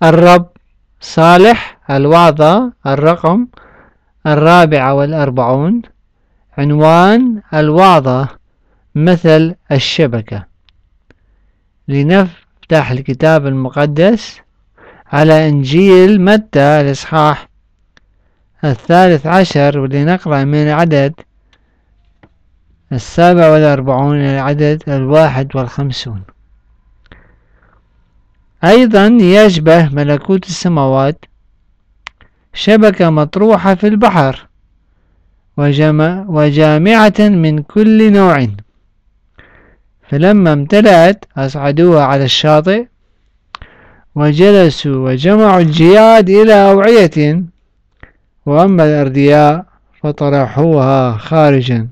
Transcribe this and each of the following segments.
الرب صالح. الوعظة الرقم 44. عنوان الوعظة مثل الشبكة. لنفتح الكتاب المقدس على إنجيل متى الإصحاح 13، ولنقرأ من العدد 47 إلى العدد 51. أيضا يشبه ملكوت السماوات شبكة مطروحة في البحر وجامعة من كل نوع، فلما امتلأت أصعدوها على الشاطئ وجلسوا وجمعوا الجياد إلى أوعية، وأما الأردياء فطرحوها خارجا.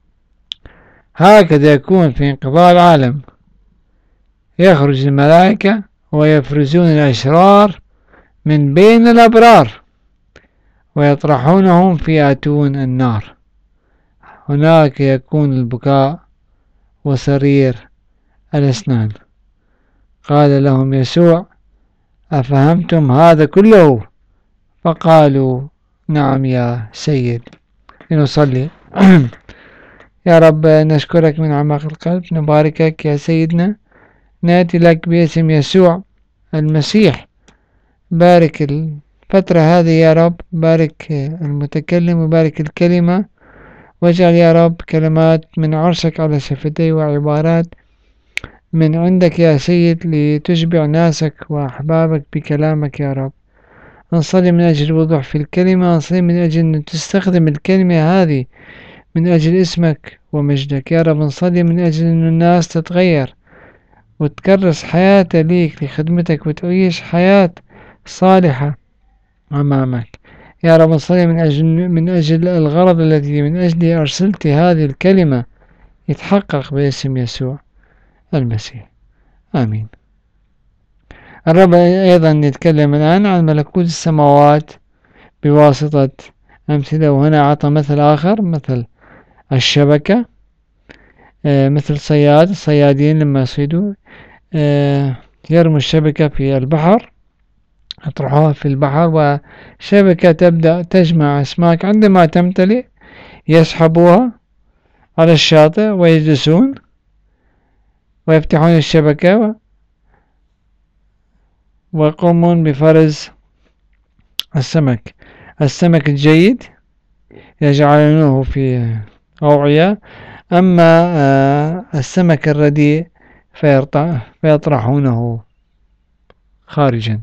هكذا يكون في انقضاء العالم. يخرج الملائكة ويفرزون الأشرار من بين الأبرار ويطرحونهم في أتون النار. هناك يكون البكاء وصرير الأسنان. قال لهم يسوع: أفهمتم هذا كله؟ فقالوا: نعم يا سيد. لنصلي. يا رب نشكرك من أعماق القلب، نباركك يا سيدنا، نأتي لك باسم يسوع المسيح. بارك الفترة هذه يا رب، بارك المتكلم وبارك الكلمة، واجعل يا رب كلمات من عرشك على شفتي وعبارات من عندك يا سيد لتشبع ناسك وأحبابك بكلامك يا رب. نصلي من أجل الوضوح في الكلمة، نصلي من أجل أن تستخدم الكلمة هذه من أجل اسمك ومجدك يا رب. نصلي من أجل أن الناس تتغير وتكرس حياتها ليك لخدمتك وتعيش حياة صالحة أمامك يا رب. نصلي من أجل الغرض الذي من أجله أرسلت هذه الكلمة يتحقق باسم يسوع المسيح. آمين. الرب أيضا يتكلم الآن عن ملكوت السماوات بواسطة أمثلة، وهنا أعطى مثل آخر، مثل الشبكة، مثل الصيادين لما يصيدوا يرموا الشبكة في البحر، يطرحوها في البحر، وشبكة تبدأ تجمع أسماك. عندما تمتلئ يسحبوها على الشاطئ ويجلسون ويفتحون الشبكة ويقومون بفرز السمك الجيد يجعلونه في أوعية، أما السمك الرديء فيطرحونه خارجا.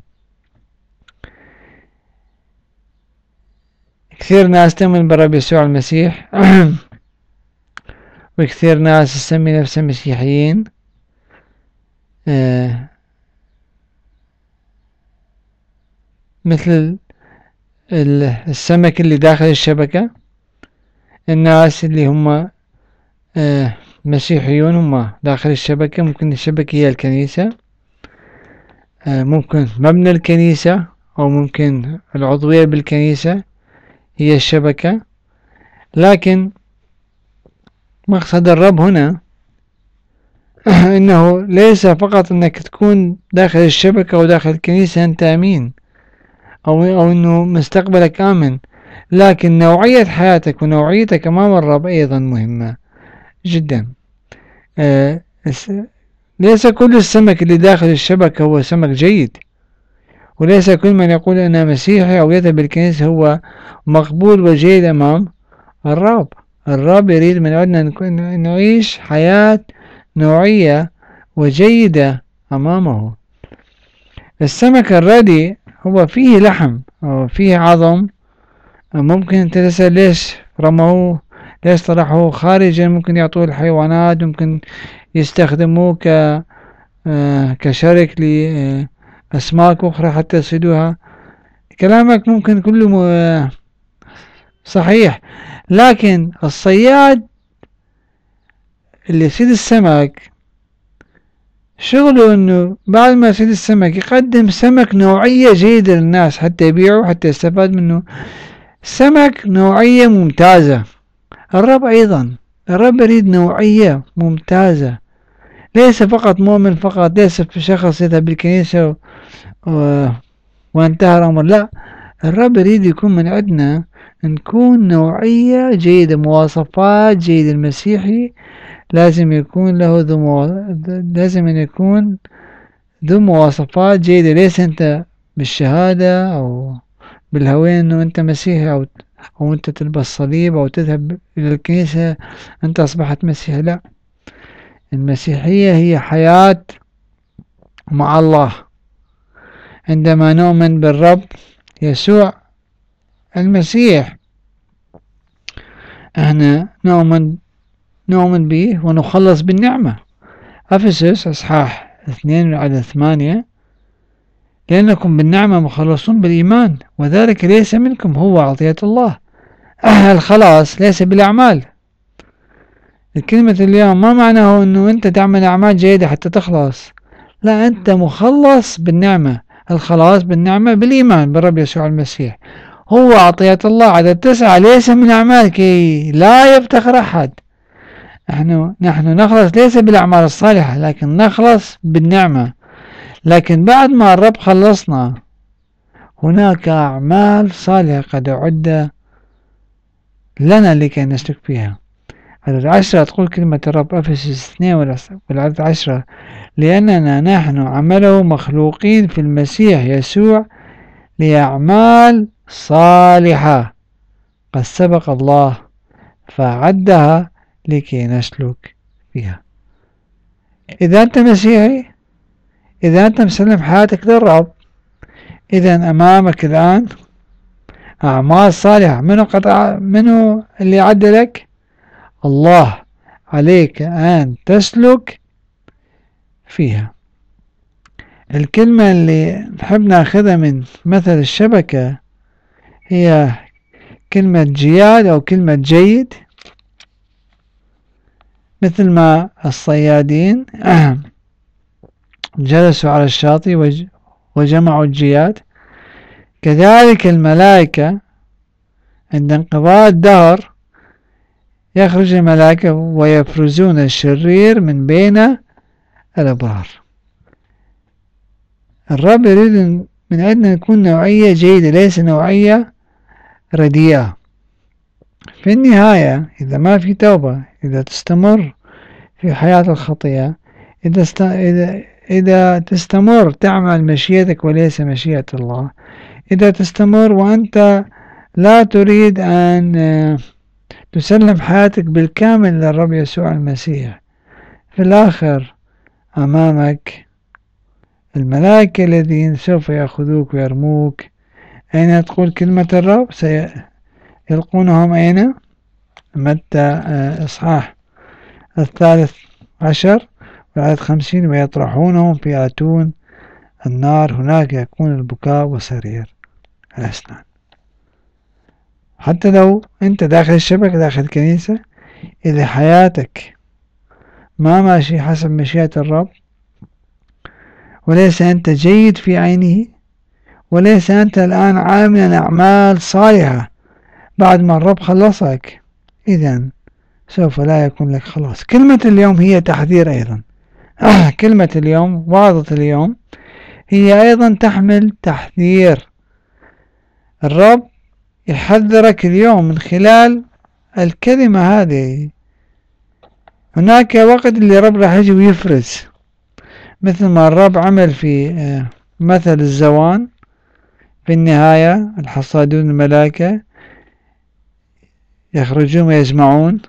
كثير ناس تؤمن بالرب يسوع المسيح وكثير ناس يسمي نفسهم مسيحيين، مثل السمك اللي داخل الشبكة. الناس اللي هم مسيحيون هم داخل الشبكة. ممكن الشبكة هي الكنيسة، ممكن مبنى الكنيسة، أو ممكن العضوية بالكنيسة هي الشبكة. لكن مقصد الرب هنا إنه ليس فقط إنك تكون داخل الشبكة وداخل الكنيسة أنت أمين، أو إنه مستقبلك آمن، لكن نوعية حياتك ونوعيتك أمام الرب أيضا مهمة جدا. ليس كل السمك اللي داخل الشبكة هو سمك جيد، وليس كل من يقول أنا مسيحي أو يذهب بالكنيسة هو مقبول وجيد أمام الرب. الرب يريد من عندنا أن نعيش حياة نوعية وجيدة أمامه. السمك الردي هو فيه لحم أو فيه عظم. ممكن أنت تسأل ليش رموه، ليش طرحوه خارجا؟ ممكن يعطوه الحيوانات، ممكن يستخدموه كشرك لأسماك أخرى حتى يصيدوها. كلامك ممكن كله صحيح، لكن الصياد اللي يصيد السمك شغله انه بعد ما يصيد السمك يقدم سمك نوعية جيدة للناس حتى يبيعوا، حتى يستفاد منه. سمك نوعية ممتازة. الرب أيضا، الرب يريد نوعية ممتازة، ليس فقط مؤمن فقط، ليس في شخص يذهب بالكنيسة وانتهى الأمر. لا، الرب يريد يكون من عندنا نكون نوعية جيدة، مواصفات جيدة. المسيحي لازم يكون له لازم أن يكون ذو مواصفات جيدة. ليس أنت بالشهادة أو بالهوية أنه أنت مسيحي، أو أنت تلبس صليب أو تذهب إلى الكنيسة أنت أصبحت مسيحي. لا، المسيحية هي حياة مع الله. عندما نؤمن بالرب يسوع المسيح، احنا نؤمن به ونخلص بالنعمة. أفسس أصحاح 2 على 8: لأنكم بالنعمة مخلصون بالإيمان، وذلك ليس منكم، هو عطية الله. الخلاص ليس بالأعمال. الكلمة اليوم ما معناه أنه أنت تعمل أعمال جيدة حتى تخلص. لا، أنت مخلص بالنعمة. الخلاص بالنعمة بالإيمان بالرب يسوع المسيح، هو عطية الله. عدد 9: ليس من أعمال كي لا يفتخر أحد. نحن نخلص ليس بالأعمال الصالحة، لكن نخلص بالنعمة. لكن بعد ما الرب خلصنا هناك أعمال صالحة قد أعد لنا لكي نسلك فيها. عدد 10 تقول كلمة الرب، أفسس 2 والعدد 10: لأننا نحن عمله مخلوقين في المسيح يسوع لأعمال صالحة قد سبق الله فأعدها لكي نسلك فيها. إذا أنت مسيحي، إذا أنت مسلم حياتك للرب، إذا أمامك الآن أعمال صالحة. منو اللي عد لك؟ الله. عليك أن تسلك فيها. الكلمة اللي نحب ناخذها من مثل الشبكة هي كلمة جياد أو كلمة جيد. مثل ما الصيادين جلسوا على الشاطئ وجمعوا الجياد، كذلك الملائكة عند انقضاء الدهر يخرج الملائكة ويفرزون الشرير من بين الأبرار. الرب يريد من عندنا نكون نوعية جيدة، ليس نوعية رديئة. في النهاية إذا ما في توبة، إذا تستمر في حياة الخطيئة، إذا تستمر تعمل مشيئتك وليس مشيئة الله، إذا تستمر وأنت لا تريد أن تسلم حياتك بالكامل للرب يسوع المسيح، في الآخر أمامك الملائكة الذين سوف يأخذوك ويرموك. أين تقول كلمة الرب؟ سيلقونهم أين؟ متى إصحاح 13 والعدد 50: ويطرحونهم في آتون النار، هناك يكون البكاء وصرير الأسنان. حتى لو أنت داخل الشبكة، داخل الكنيسة، إذا حياتك ما ماشي حسب مشيئة الرب، وليس أنت جيد في عينه، وليس أنت الآن عاملا أعمال صالحة بعد ما الرب خلصك، إذن سوف لا يكون لك خلاص. كلمة اليوم هي تحذير أيضا. كلمة اليوم، وعظة اليوم، هي أيضا تحمل تحذير. الرب يحذرك اليوم من خلال الكلمة هذه. هناك وقت اللي الرب راح يجي ويفرز، مثل ما الرب عمل في مثل الزوان. في النهاية الحصادون الملائكة يخرجون ويجمعون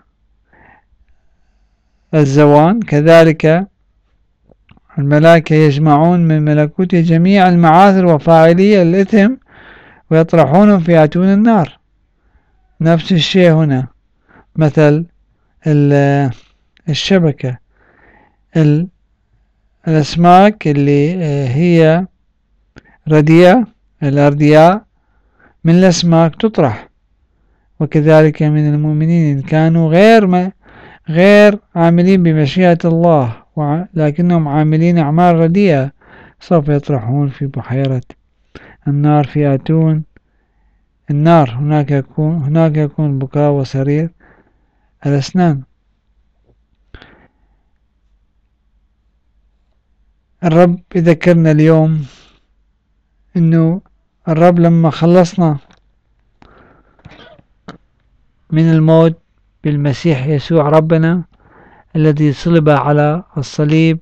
الزوان، كذلك الملائكة يجمعون من ملكوته جميع المعاثر وفاعلي الإثم ويطرحونهم في آتون النار. نفس الشيء هنا، مثل الشبكة، الأسماك اللي هي رديئة، الأردياء من الأسماك تطرح، وكذلك من المؤمنين إن كانوا غير عاملين بمشيئة الله لكنهم عاملين أعمال رديئة، سوف يطرحون في بحيرة النار، في آتون النار. هناك يكون بكاء وصرير الأسنان. الرب يذكرنا اليوم أنه الرب لما خلصنا من الموت بالمسيح يسوع ربنا الذي صلب على الصليب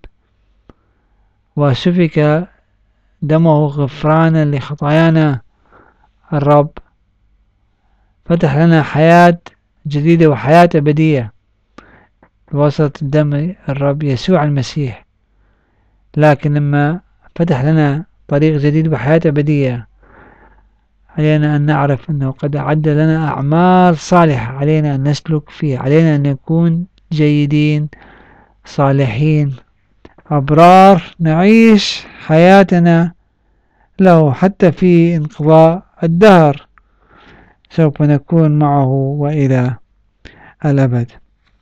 وسفك دمه غفرانا لخطايانا، الرب فتح لنا حياة جديدة وحياة أبدية بواسطة دم الرب يسوع المسيح. لكن لما فتح لنا طريق جديد وحياة أبدية علينا أن نعرف أنه قد أعد لنا أعمال صالحة علينا أن نسلك فيها، علينا أن نكون جيدين صالحين أبرار نعيش حياتنا له حتى في انقضاء الدهر سوف نكون معه وإلى الأبد.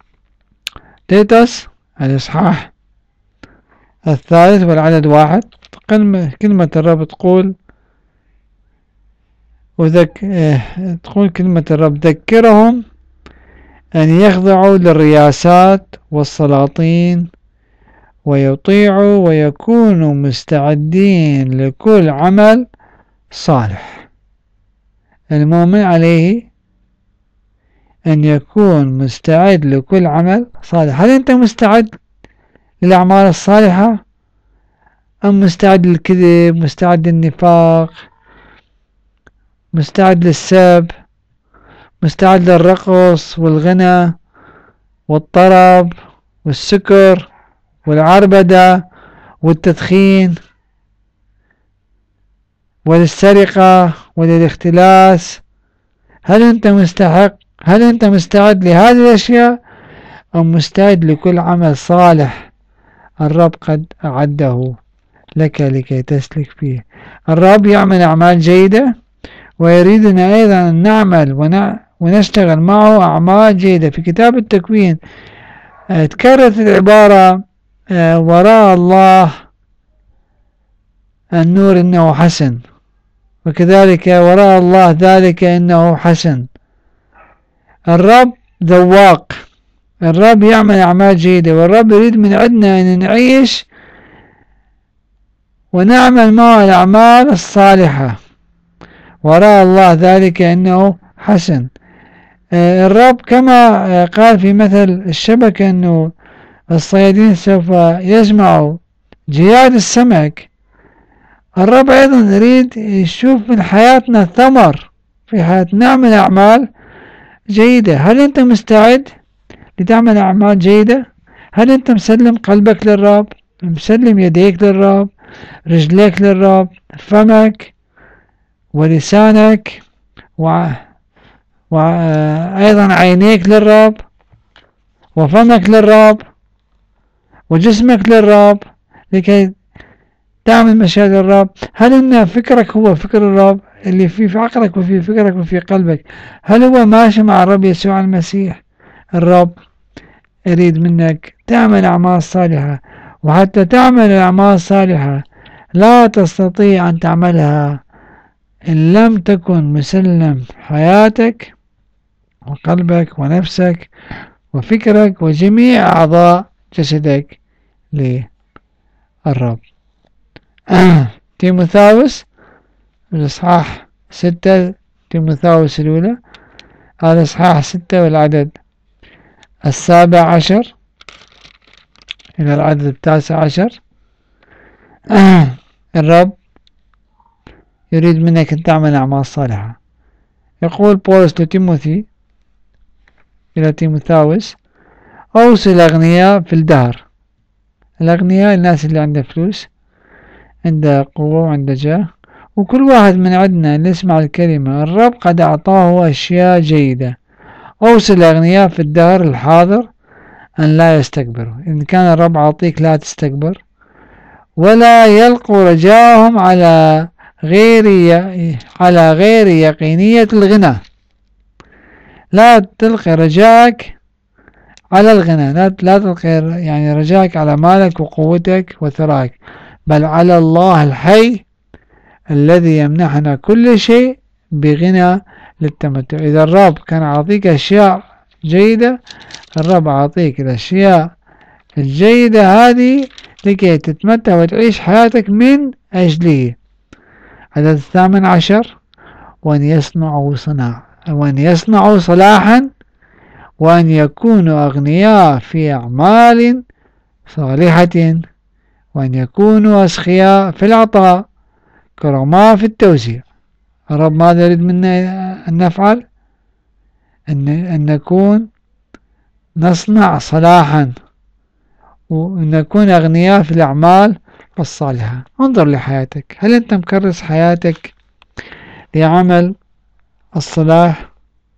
تيتوس الإصحاح 3 والعدد 1 كلمة الرب تقول تقول كلمة الرب: ذكرهم أن يخضعوا للرياسات والسلاطين ويطيعوا ويكونوا مستعدين لكل عمل صالح. المؤمن عليه أن يكون مستعد لكل عمل صالح. هل أنت مستعد للأعمال الصالحة أم مستعد للكذب، مستعد للنفاق، مستعد للسب، مستعد للرقص والغنى والطرب والسكر والعربدة والتدخين وللسرقة وللاختلاس؟ هل أنت مستعد لهذه الأشياء أم مستعد لكل عمل صالح الرب قد أعده لك لكي تسلك فيه؟ الرب يعمل أعمال جيدة ويريدنا أيضا أن نعمل ونشتغل معه أعمال جيدة. في كتاب التكوين تكررت العبارة وراء الله النور إنه حسن، وكذلك وراء الله ذلك إنه حسن. الرب ذواق، الرب يعمل أعمال جيدة، والرب يريد من عندنا أن نعيش ونعمل معه الأعمال الصالحة. وراء الله ذلك إنه حسن. الرب كما قال في مثل الشبكة أنه الصيادين سوف يجمعوا جياد السمك، الرب أيضا يريد يشوف من حياتنا ثمر في حياتنا، نعمل أعمال جيدة. هل أنت مستعد لتعمل أعمال جيدة؟ هل أنت مسلم قلبك للرب، مسلم يديك للرب، رجليك للرب، فمك ولسانك وأيضا عينيك للرب وفمك للرب وجسمك للرب لكي تعمل مشيئة الرب؟ هل أن فكرك هو فكر الرب اللي في عقلك وفي فكرك وفي قلبك؟ هل هو ماشي مع الرب يسوع المسيح؟ الرب يريد منك تعمل أعمال صالحة، وحتى تعمل الأعمال الصالحة لا تستطيع أن تعملها إن لم تكن مسلم حياتك وقلبك ونفسك وفكرك وجميع أعضاء جسدك للرب. تيموثاوس الإصحاح 6، تيموثاوس الأولى الإصحاح 6 والعدد 17 إلى العدد 19. الرب يريد منك أن تعمل أعمال صالحة. يقول بولس لتيموثي إلى تيموثاوس: أوصي الأغنياء في الدهر. الأغنياء الناس اللي عنده فلوس، عنده قوة وعنده جاه، وكل واحد من عندنا اللي يسمع الكلمة الرب قد أعطاه أشياء جيدة. أوصي الأغنياء في الدهر الحاضر أن لا يستكبروا. إن كان الرب عطيك لا تستكبر، ولا يلقوا رجاءهم على غير يقينية الغنى. لا تلقي رجاك على الغنى، لا تلقي يعني رجاك على مالك وقوتك وثراك، بل على الله الحي الذي يمنحنا كل شيء بغنى للتمتع. إذا الرب كان عطيك أشياء جيدة، الرب عطيك الأشياء الجيدة هذه لكي تتمتع وتعيش حياتك من أجله. عدد 18 وأن يصنعوا صلاحا وأن يكونوا أغنياء في أعمال صالحة وأن يكونوا أسخياء في العطاء كرماء في التوزيع. الرب ماذا يريد منا أن نفعل؟ أن نصنع صلاحا وأن نكون أغنياء في الأعمال الصالحة. انظر لحياتك، هل أنت مكرس حياتك لعمل الصلاح،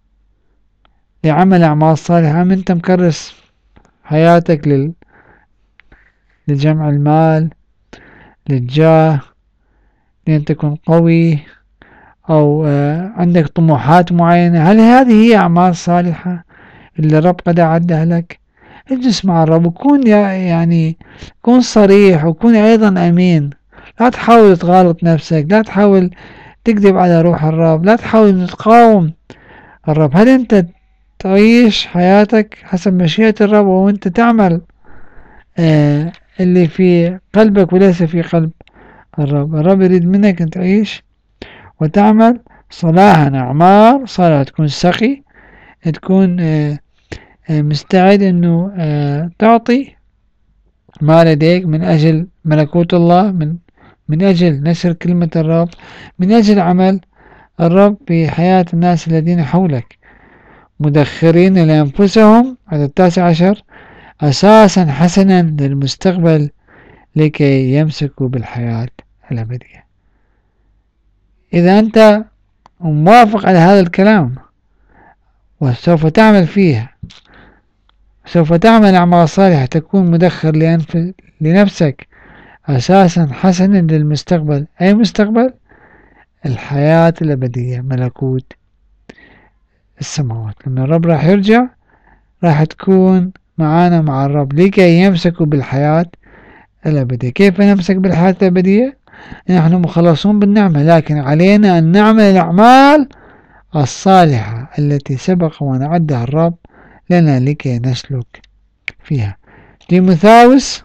لعمل أعمال صالحة، أم أنت مكرس حياتك لجمع المال، للجاه، لأن تكون قوي، أو عندك طموحات معينة؟ هل هذه هي أعمال صالحة اللي الرب قد أعدها لك؟ اجلس مع الرب وكون يعني كون صريح وكون أيضا أمين. لا تحاول تغالط نفسك، لا تحاول تكذب على روح الرب، لا تحاول تقاوم الرب. هل أنت تعيش حياتك حسب مشيئة الرب وأنت تعمل اللي في قلبك وليس في قلب الرب؟ الرب يريد منك أن تعيش وتعمل صلاحا، أعمال صالحة، تكون سقي، تكون مستعد أنه تعطي ما لديك من أجل ملكوت الله، من أجل نشر كلمة الرب، من أجل عمل الرب في حياة الناس الذين حولك، مدخرين لأنفسهم على 19 أساسا حسنا للمستقبل لكي يمسكوا بالحياة الأبدية. إذا أنت موافق على هذا الكلام وسوف تعمل فيه، سوف تعمل أعمال صالحة، تكون مدخر لنفسك أساسا حسنا للمستقبل. أي مستقبل؟ الحياة الأبدية، ملكوت السماوات. لما الرب راح يرجع راح تكون معانا مع الرب لكي يمسكوا بالحياة الأبدية. كيف نمسك بالحياة الأبدية؟ نحن مخلصون بالنعمة، لكن علينا أن نعمل الأعمال الصالحة التي سبق ونعدها الرب لنا لكي نسلك فيها. تيموثاوس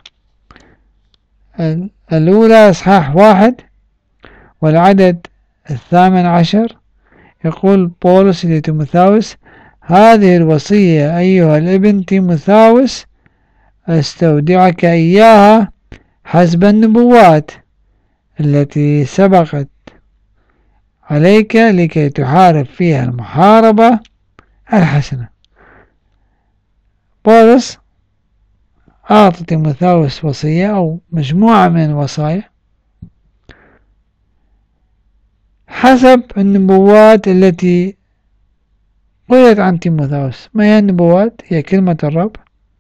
الأولى إصحاح 1 والعدد 18 يقول بولس لتيموثاوس: هذه الوصية أيها الابن تيموثاوس أستودعك إياها حسب النبوات التي سبقت عليك لكي تحارب فيها المحاربة الحسنة. بولس أعطى تيموثاوس وصية أو مجموعة من الوصايا حسب النبوات التي قلت عن تيموثاوس. ما هي النبوات؟ هي كلمة الرب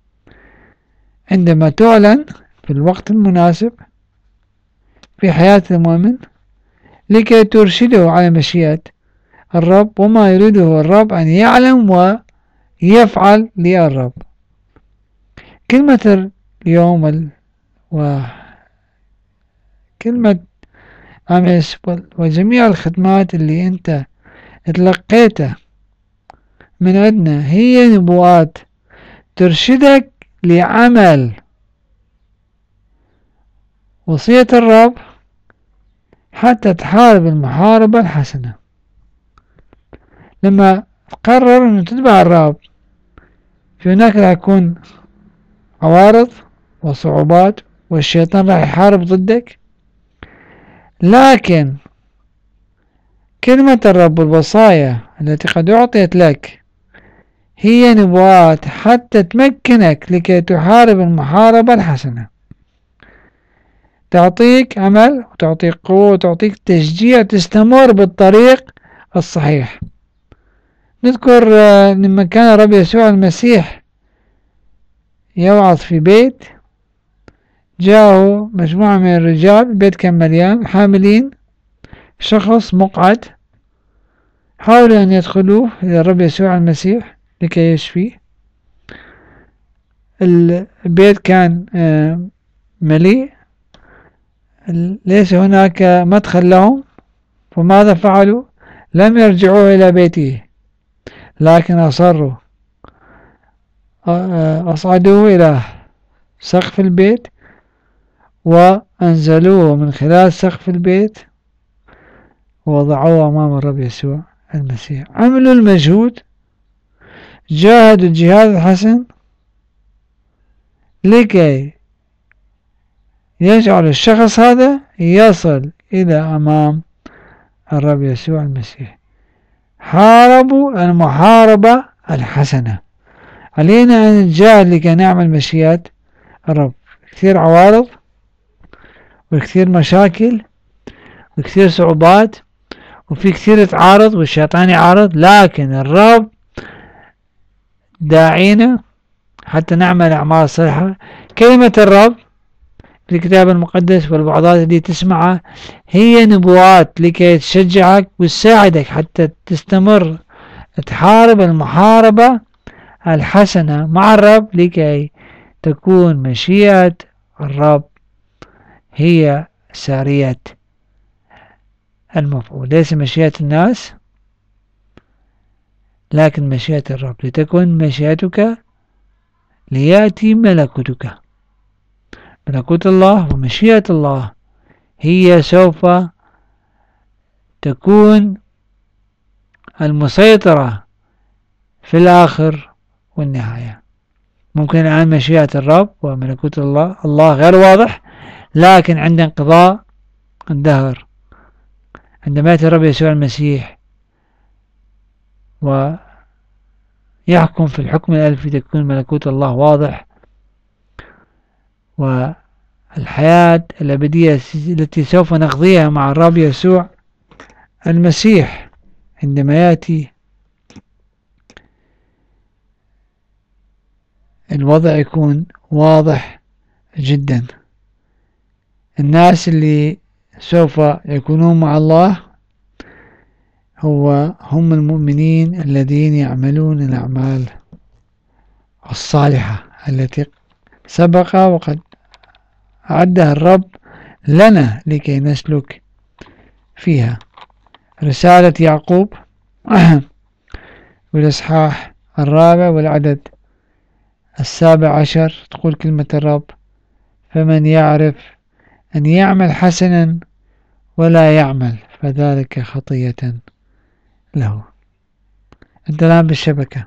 عندما تعلن في الوقت المناسب في حياة المؤمن لكي ترشده على مشيئة الرب وما يريده الرب أن يعلم ويفعل للرب. كلمة اليوم وكلمة أمس وجميع الخدمات اللي أنت تلقيتها من عندنا هي نبوات ترشدك لعمل وصية الرب حتى تحارب المحاربة الحسنة. لما تقرر أن تتبع الرب في هناك راح يكون عوارض وصعوبات والشيطان راح يحارب ضدك، لكن كلمة الرب والوصايا التي قد أعطيت لك هي نبوات حتى تمكنك لكي تحارب المحاربة الحسنة، تعطيك عمل وتعطيك قوة وتعطيك تشجيع تستمر بالطريق الصحيح. نذكر لما كان الرب يسوع المسيح يوعظ في بيت، جاءه مجموعة من الرجال، البيت كان مليان حاملين شخص مقعد، حاولوا أن يدخلوه إلى الرب يسوع المسيح لكي يشفيه. البيت كان مليء، ليس هناك مدخل لهم، فماذا فعلوا؟ لم يرجعوا إلى بيته، لكن أصروا، أصعدوه إلى سقف البيت وأنزلوه من خلال سقف البيت ووضعوه أمام الرب يسوع المسيح. عملوا المجهود، جاهدوا الجهاد الحسن لكي يجعل الشخص هذا يصل إلى أمام الرب يسوع المسيح. حاربوا المحاربة الحسنة. علينا أن نجاهد لكي نعمل مشيئة الرب. كثير عوارض وكثير مشاكل وكثير صعوبات، وفي كثير تعارض والشيطان يعارض، لكن الرب داعينا حتى نعمل أعمال صالحة. كلمة الرب في الكتاب المقدس والوعظات اللي تسمعها هي نبوات لكي تشجعك وتساعدك حتى تستمر تحارب المحاربة الحسنة مع الرب، لكي تكون مشيئة الرب هي سارية المفعول، ليس مشيئة الناس لكن مشيئة الرب. لتكن مشيئتك ليأتي ملكوتك. ملكوت الله ومشيئة الله هي سوف تكون المسيطرة في الآخر والنهاية. ممكن الآن مشيئة الرب وملكوت الله غير واضح، لكن عند انقضاء الدهر عندما يأتي الرب يسوع المسيح ويحكم في الحكم الألفي تكون ملكوت الله واضح، والحياة الأبدية التي سوف نقضيها مع الرب يسوع المسيح عندما يأتي الوضع يكون واضح جدا. الناس اللي سوف يكونون مع الله هم المؤمنين الذين يعملون الأعمال الصالحة التي سبق وقد أعدها الرب لنا لكي نسلك فيها. رسالة يعقوب والإصحاح 4 والعدد 17 تقول كلمة الرب: فمن يعرف أن يعمل حسنا ولا يعمل فذلك خطية له. أنت الآن بالشبكة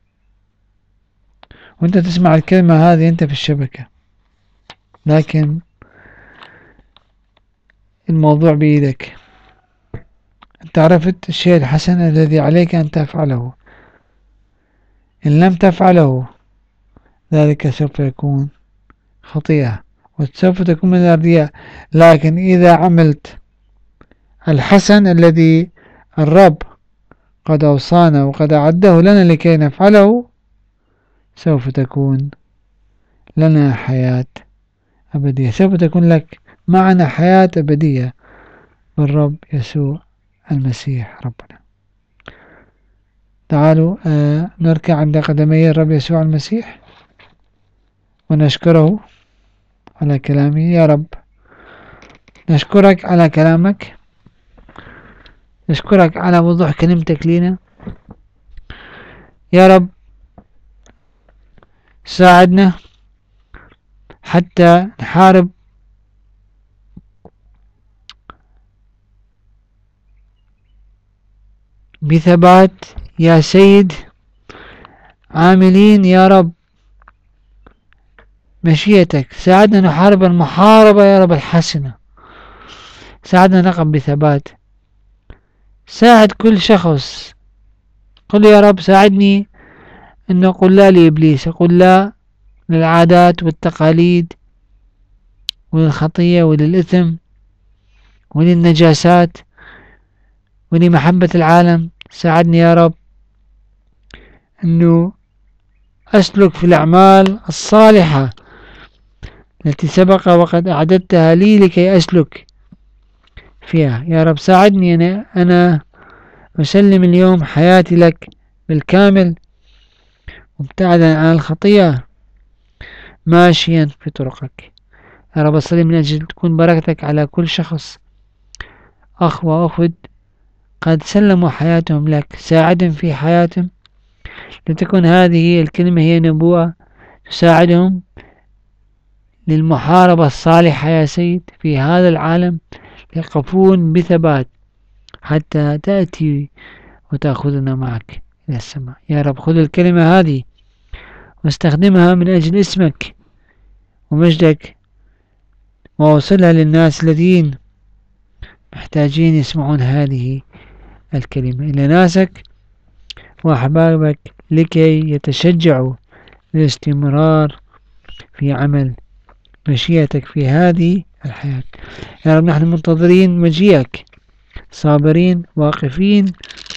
وأنت تسمع الكلمة هذه، أنت في الشبكة، لكن الموضوع بيدك. أنت عرفت الشيء الحسن الذي عليك أن تفعله. إن لم تفعله ذلك سوف يكون خطيئة وسوف تكون من الرياء. لكن إذا عملت الحسن الذي الرب قد أوصانا وقد أعده لنا لكي نفعله، سوف تكون لنا حياة أبدية، سوف تكون لك معنا حياة أبدية بالرب يسوع المسيح ربنا. تعالوا نركع عند قدمي الرب يسوع المسيح ونشكره على كلامه. يا رب نشكرك على كلامك، نشكرك على وضوح كلمتك لنا. يا رب ساعدنا حتى نحارب بثبات يا سيد، عاملين يا رب مشيئتك. ساعدنا نحارب المحاربة يا رب الحسنة، ساعدنا نقم بثبات. ساعد كل شخص، قل يا رب ساعدني أن أقول لا لإبليس، أقول لا للعادات والتقاليد وللخطية وللإثم وللنجاسات ولمحبة العالم. ساعدني يا رب أنه أسلك في الأعمال الصالحة التي سبق وقد أعددتها لي لكي أسلك فيها. يا رب ساعدني أنا أسلم اليوم حياتي لك بالكامل، مبتعدا عن الخطيئة، ماشيا في طرقك. يا رب أصلي من أجل تكون بركتك على كل شخص، أخ وأخوة قد سلموا حياتهم لك. ساعدهم في حياتهم لتكون هذه الكلمة هي نبوءة تساعدهم للمحاربة الصالحة يا سيد في هذا العالم، يقفون بثبات حتى تأتي وتأخذنا معك إلى السماء. يا رب خذ الكلمة هذه واستخدمها من أجل اسمك ومجدك، ووصلها للناس الذين محتاجين يسمعون هذه الكلمة، إلى ناسك وأحبابك، لكي يتشجعوا للاستمرار في عمل مشيئتك في هذه الحياة. يا رب نحن منتظرين مجيئك، صابرين واقفين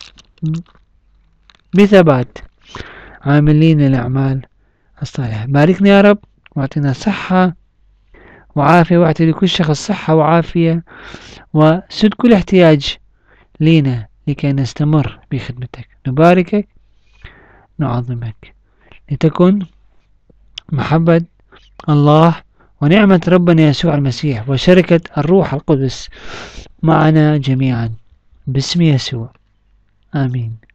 بثبات، عاملين الأعمال الصالحة. باركنا يا رب، واعطنا صحة وعافية، واعطي لكل شخص صحة وعافية، وسد كل احتياج لنا لكي نستمر بخدمتك. نباركك، نعظمك، لتكن محبة الله ونعمة ربنا يسوع المسيح وشركة الروح القدس معنا جميعا، باسم يسوع، آمين.